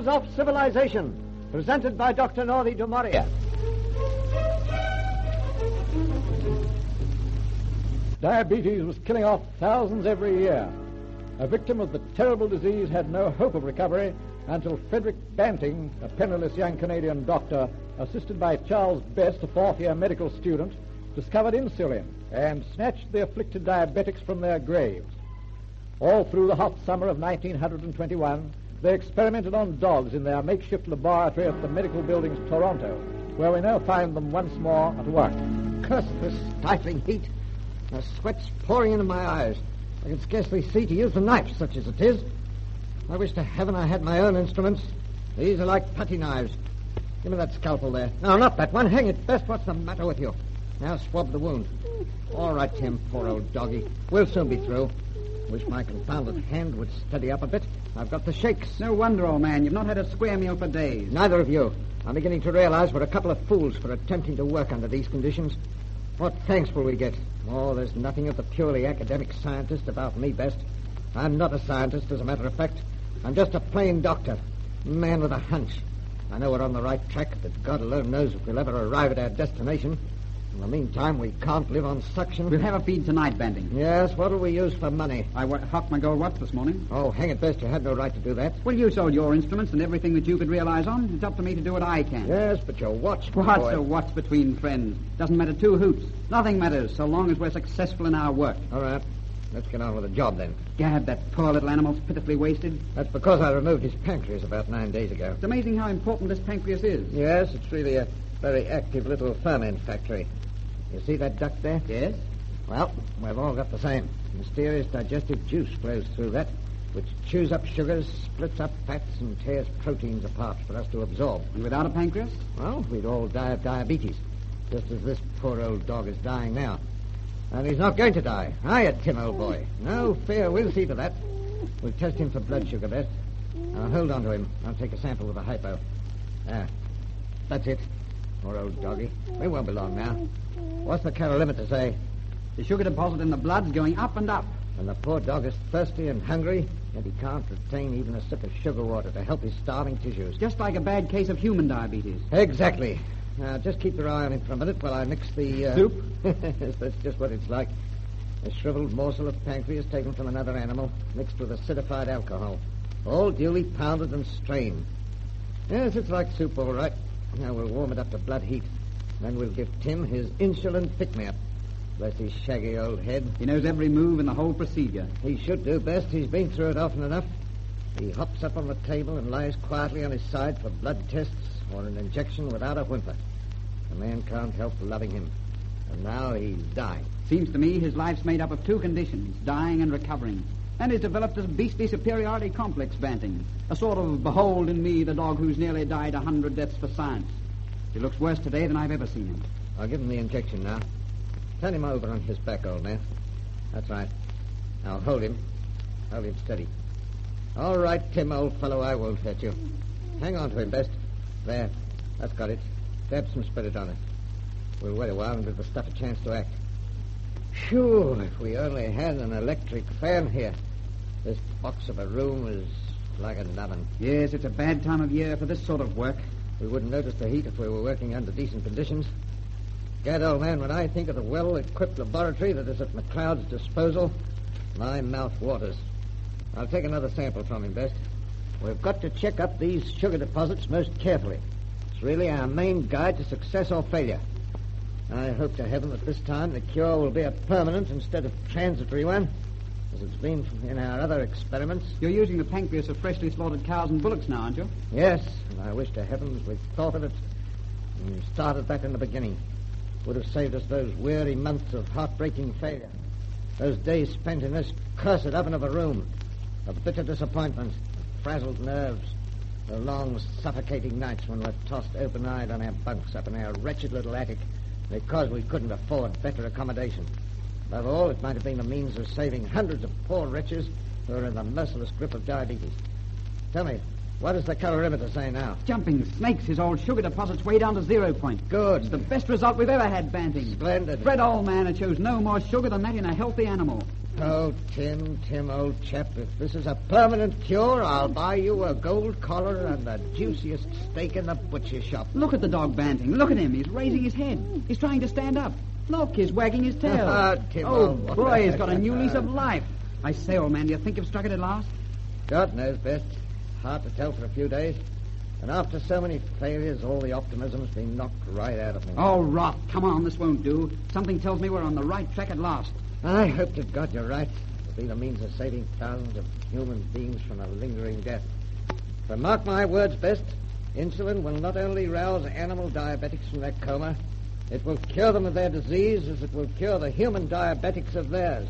Tales of Civilization, presented by Dr. Norrie du Maurier. Diabetes was killing off thousands every year. A victim of the terrible disease had no hope of recovery until Frederick Banting, a penniless young Canadian doctor, assisted by Charles Best, a fourth-year medical student, discovered insulin and snatched the afflicted diabetics from their graves. All through the hot summer of 1921, they experimented on dogs in their makeshift laboratory at the Medical Buildings, Toronto, where we now find them once more at work. Curse the stifling heat. The sweat's pouring into my eyes. I can scarcely see to use the knife, such as it is. I wish to heaven I had my own instruments. These are like putty knives. Give me that scalpel there. No, not that one. Hang it, Best. What's the matter with you? Now swab the wound. All right, Tim, poor old doggy. We'll soon be through. Wish my confounded hand would steady up a bit. I've got the shakes. No wonder, old man. You've not had a square meal for days. Neither of you. I'm beginning to realize we're a couple of fools for attempting to work under these conditions. What thanks will we get? Oh, there's nothing of the purely academic scientist about me, Best. I'm not a scientist, as a matter of fact. I'm just a plain doctor. A man with a hunch. I know we're on the right track, but God alone knows if we'll ever arrive at our destination. In the meantime, we can't live on suction. We'll have a feed tonight, Banting. Yes, what'll we use for money? I hocked my gold watch this morning. Oh, hang it, Best. You had no right to do that. Well, you sold your instruments and everything that you could realize on. It's up to me to do what I can. Yes, but your watch... What's boy. a watch between friends? Doesn't matter two hoots. Nothing matters so long as we're successful in our work. All right. Let's get on with the job, then. Gad, that poor little animal's pitifully wasted. That's because I removed his pancreas about 9 days ago. It's amazing how important this pancreas is. Yes, it's really a very active little ferment factory. You see that duct there? Yes. Well, we've all got the same. Mysterious digestive juice flows through that, which chews up sugars, splits up fats, and tears proteins apart for us to absorb. And without a pancreas? Well, we'd all die of diabetes, just as this poor old dog is dying now. And he's not going to die. Hiya, Tim, old boy. No fear, we'll see to that. We'll test him for blood sugar, Best. Now, hold on to him. I'll take a sample with a hypo. There. That's it. Poor old doggy. We won't be long now. What's the calorimeter say? The sugar deposit in the blood's going up and up. And the poor dog is thirsty and hungry, and he can't retain even a sip of sugar water to help his starving tissues. Just like a bad case of human diabetes. Exactly. Now, just keep your eye on him for a minute while I mix the... Soup? Yes, that's just what it's like. A shriveled morsel of pancreas taken from another animal, mixed with acidified alcohol. All duly pounded and strained. Yes, it's like soup, all right. Now we'll warm it up to blood heat. Then we'll give Tim his insulin pick-me-up. Bless his shaggy old head. He knows every move in the whole procedure. He should do, Best. He's been through it often enough. He hops up on the table and lies quietly on his side for blood tests or an injection without a whimper. The man can't help loving him. And now he's dying. Seems to me his life's made up of two conditions, dying and recovering. And he's developed this beastly superiority complex, Banting. A sort of behold in me the dog who's nearly died 100 deaths for science. He looks worse today than I've ever seen him. I'll give him the injection now. Turn him over on his back, old man. That's right. Now hold him. Hold him steady. All right, Tim, old fellow, I won't hurt you. Hang on to him, Best. There. That's got it. Dab some spirit on it. We'll wait a while and give the stuff a chance to act. Phew, if we only had an electric fan here. This box of a room is like an oven. Yes, it's a bad time of year for this sort of work. We wouldn't notice the heat if we were working under decent conditions. Gad, old man, when I think of the well-equipped laboratory that is at McLeod's disposal, my mouth waters. I'll take another sample from him, Best. We've got to check up these sugar deposits most carefully. It's really our main guide to success or failure. I hope to heaven that this time the cure will be a permanent instead of transitory one, as it's been in our other experiments. You're using the pancreas of freshly slaughtered cows and bullocks now, aren't you? Yes, and I wish to heavens we'd thought of it and started back in the beginning. Would have saved us those weary months of heartbreaking failure. Those days spent in this cursed oven of a room. Of bitter disappointment, of frazzled nerves. The long, suffocating nights when we're tossed open-eyed on our bunks up in our wretched little attic because we couldn't afford better accommodation. Above all, it might have been the means of saving hundreds of poor wretches who are in the merciless grip of diabetes. Tell me, what does the calorimeter say now? Jumping snakes, his old sugar deposit's way down to 0 point. Good. It's the best result we've ever had, Banting. Splendid. Fred, old man, it shows no more sugar than that in a healthy animal. Oh, Tim, old chap, if this is a permanent cure, I'll buy you a gold collar and the juiciest steak in the butcher shop. Look at the dog, Banting. Look at him. He's raising his head. He's trying to stand up. Look, he's wagging his tail. Tim, oh, boy, he's got a new lease of life. I say, old man, do you think you've struck it at last? God knows best. Hard to tell for a few days. And after so many failures, all the optimism's been knocked right out of me. Oh, rot. Come on, this won't do. Something tells me we're on the right track at last. I hope to God you're right. It'll be the means of saving thousands of human beings from a lingering death. But mark my words best, insulin will not only rouse animal diabetics from their coma, it will cure them of their disease as it will cure the human diabetics of theirs.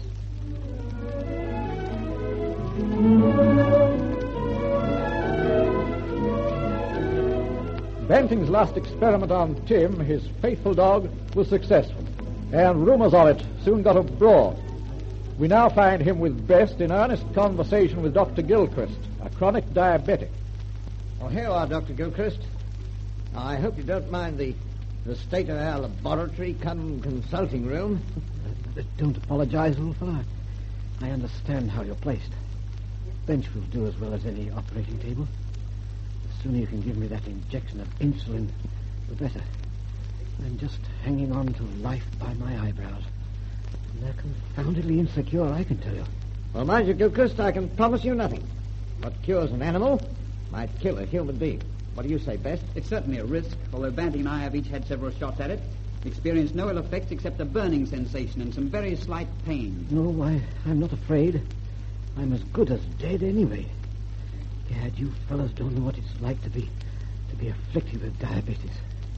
Banting's last experiment on Tim, his faithful dog, was successful, and rumours of it soon got abroad. We now find him with Best in earnest conversation with Dr. Gilchrist, a chronic diabetic. Oh, here you are, Dr. Gilchrist. I hope you don't mind the state of our laboratory come consulting room. Don't apologize, old fellow. I understand how you're placed. Bench will do as well as any operating table. The sooner you can give me that injection of insulin, the better. I'm just hanging on to life by my eyebrows. And they're confoundedly insecure, I can tell you. Well, mind you, Gilchrist, I can promise you nothing. What cures an animal might kill a human being. What do you say, Best? It's certainly a risk, although Banting and I have each had several shots at it. Experienced no ill effects except a burning sensation and some very slight pain. No, I'm not afraid. I'm as good as dead anyway. Gad, you fellas don't know what it's like to be afflicted with diabetes.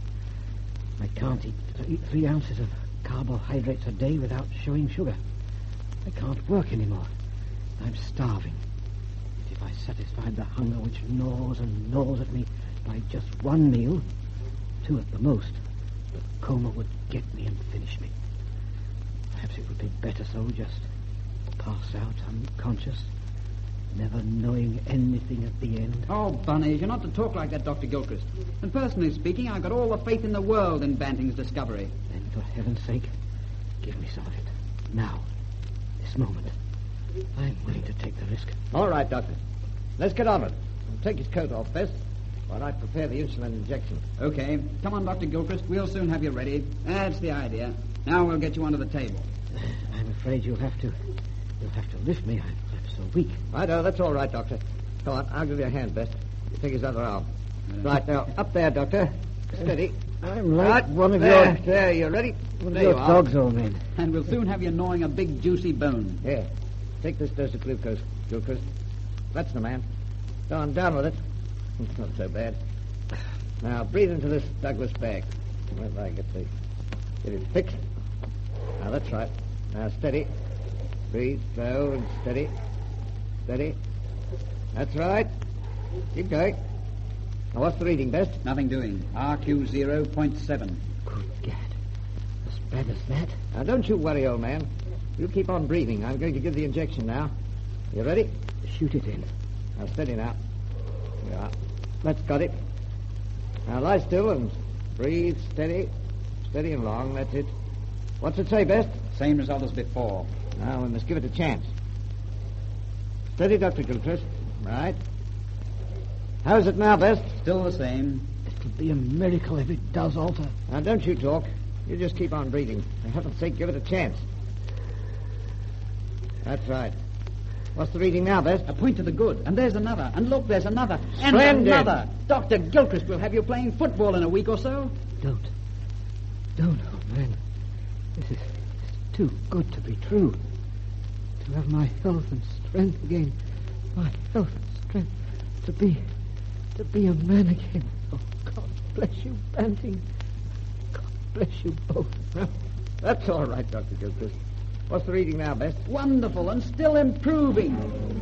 I can't eat 3 ounces of carbohydrates a day without showing sugar. I can't work anymore. I'm starving. But if I satisfied the hunger which gnaws and gnaws at me by just one meal, 2 at the most, the coma would get me and finish me. Perhaps it would be better so, just pass out unconscious, never knowing anything at the end. Oh, Bunnies, you're not to talk like that, Dr. Gilchrist. And personally speaking, I've got all the faith in the world in Banting's discovery. Then, for heaven's sake, give me some of it. Now. This moment. I'm willing to take the risk. All right, Doctor. Let's get on it. Take his coat off, Best, while I prepare the insulin injection. Okay. Come on, Dr. Gilchrist. We'll soon have you ready. That's the idea. Now we'll get you onto the table. I'm afraid you'll have to lift me. I'm so weak. I know. That's all right, Doctor. Come on. I'll give you a hand, Best. You take his other arm. Right, now. Up there, Doctor. Steady. I'm like right, one of there, your... There, you ready? One there of your you dogs, old man. And we'll soon have you gnawing a big, juicy bone. Here. Take this dose of glucose, Gilchrist. That's the man. Go on, down with it. It's not so bad. Now, breathe into this Douglas bag. Where did I get it fixed? Now, that's right. Now, steady. Breathe, slow and steady. Steady. That's right. Keep going. Now, what's the reading, Best? Nothing doing. RQ 0.7. Good Gad. As bad as that? Now, don't you worry, old man. You keep on breathing. I'm going to give the injection now. You ready? Shoot it in. Now, steady now. Yeah. That's got it. Now, lie still and breathe steady. Steady and long. That's it. What's it say, Best? Same result as before. Now, we must give it a chance. Steady, Dr. Gilchrist. Right. How's it now, Best? Still the same. It'll be a miracle if it does alter. Now, don't you talk. You just keep on breathing. For heaven's sake, give it a chance. That's right. What's the reading now, Best? A point to the good. And there's another. And look, there's another. And Splendid. another. Dr. Gilchrist will have you playing football in a week or so. Don't, old man. This is too good to be true. To have my health and strength again. My health and strength. To be a man again. Oh, God bless you, Banting. God bless you both. That's all right, Dr. Gilchrist. What's the reading now, Best? Wonderful and still improving.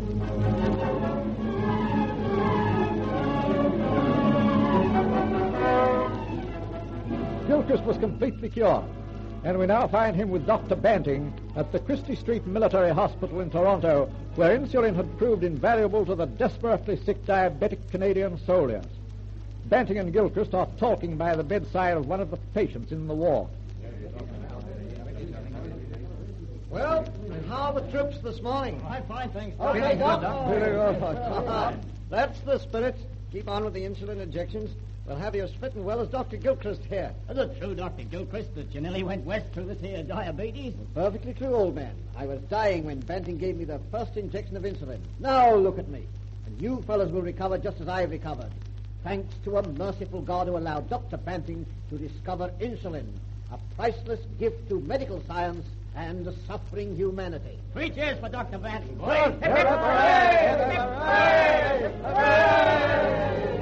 Gilchrist was completely cured, and we now find him with Dr. Banting at the Christie Street Military Hospital in Toronto, where insulin had proved invaluable to the desperately sick diabetic Canadian soldiers. Banting and Gilchrist are talking by the bedside of one of the patients in the ward. Well, how are the troops this morning? Fine, thanks. Okay, Doc. Doc. That's the spirit. Keep on with the insulin injections. We'll have you as fit and well as Dr. Gilchrist here. Is it true, Dr. Gilchrist, that you nearly went west through this here diabetes? Perfectly true, old man. I was dying when Banting gave me the first injection of insulin. Now look at me. And you fellas will recover just as I've recovered. Thanks to a merciful God who allowed Dr. Banting to discover insulin, a priceless gift to medical science and suffering humanity. 3 cheers for Dr. Banting. Hooray! Hooray! Hooray!